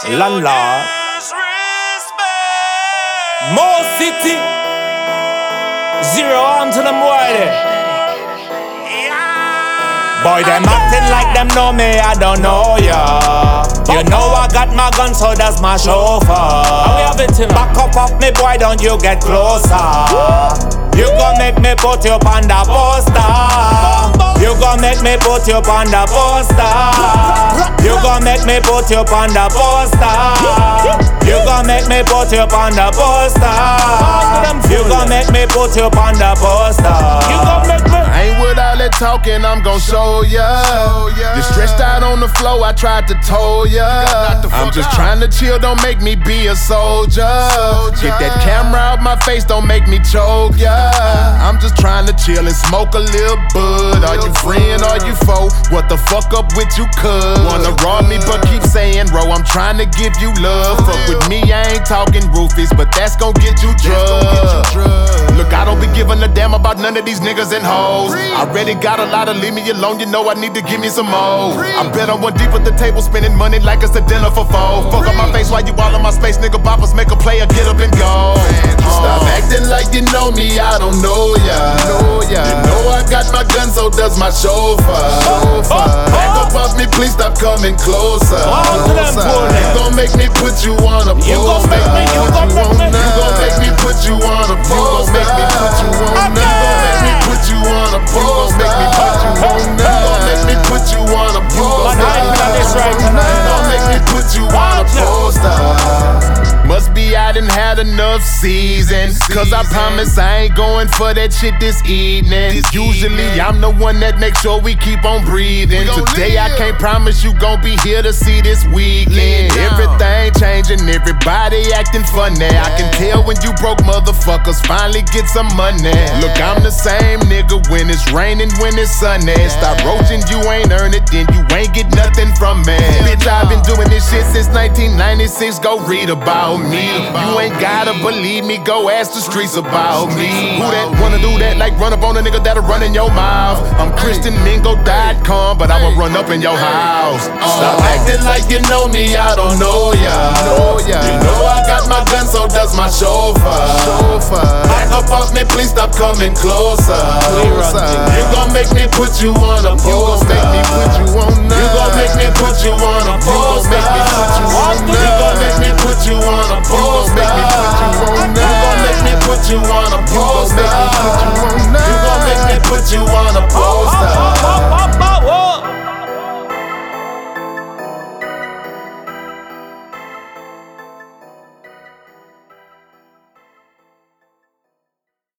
Landlord. More City. Zero arm to them boy there. Boy, them acting like them know me, I don't know ya. You know I got my gun, so that's my chauffeur. How we have it tonight? Back up off me, boy, don't you get closer. You gon' make me put you on the poster. You gon' make me put you on the poster. You gon' make me put you on the poster. You gon' make me put you on the poster. You gon' make me put you on the poster. You gon' make me. I ain't with all that talking, I'm gon' show ya. You stretched out on the floor, I tried to told ya. I'm just trying to chill, don't make me be a soldier. Get that camera out my face, don't make me choke ya. I'm just trying to chill and smoke a little bud. Are you friend, are you foe? What the fuck up with you, cuz? Wanna rob me, but keep saying, bro, I'm trying to give you love. Fuck with me, I ain't talking roofies, but that's gon' get you drugged. Look, I don't be giving a damn about none of these niggas and hoes. I already got a lot of leave me alone, you know I need to give me some more. I bet I'm one deep at the table, spending money like it's a dinner for four. Fuck up my face while you all in my space, nigga boppers make a player, get up and go. Stop acting like you know me, I don't know ya. You know I got my gun, so does my chauffeur. Back up off me, please stop coming closer. You gon' make me put you on a poster. You gon' make me put you on a poster. You gon' make me put you on a poster. You gon' make me put you on a poster. You gon' make me put you on a poster. Must be I done had enough season, cause I promise I ain't going for that shit this evening. Usually I'm the one that makes sure we keep on breathing. Today I can't promise you gon' be here to see this weekend. Everything changing, everybody acting funny. I can tell when you broke motherfuckers finally get some money. Look, I'm the same nigga when it's raining, when it's sunny. Stop roaching, you ain't earn it, then you ain't get nothing from me. Bitch, I've been doing this shit since 1996, go read about me. You ain't gotta believe me, go ask the streets about me. Who that wanna do that, like run up on a nigga that'll run in your mouth? I'm ChristianMingo.com, but I will run up in your house. Stop acting like you know me, I don't know ya. You know I got my gun, so does my chauffeur. Back up off me, please stop coming closer. You gon' make me put you on a poster. You gon' make me put you on